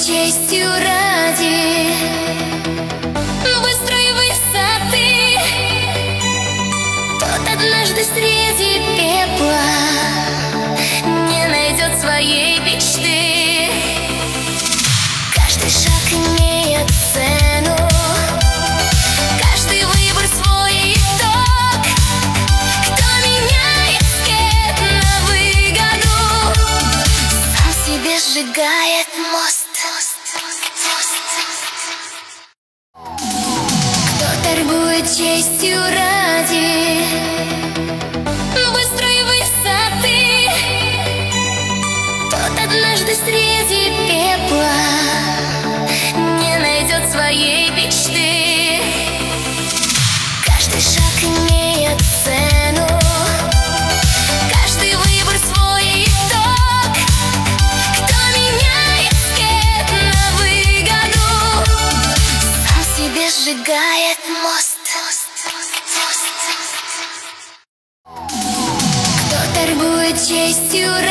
честью ради быстрой высоты. Тот однажды среди пепла не найдет своей мечты. Каждый шаг имеет цену, каждый выбор свой итог. Кто меняет скет на выгоду, сам себе сжигает мост. Кто торгует честью ради быстрой высоты, тот однажды среди пепла не найдет своей мечты. Каждый шаг имеет цену, каждый выбор свой итог. Кто меняет скет на выгоду, сам себе сжигает мост. Кто торгует честью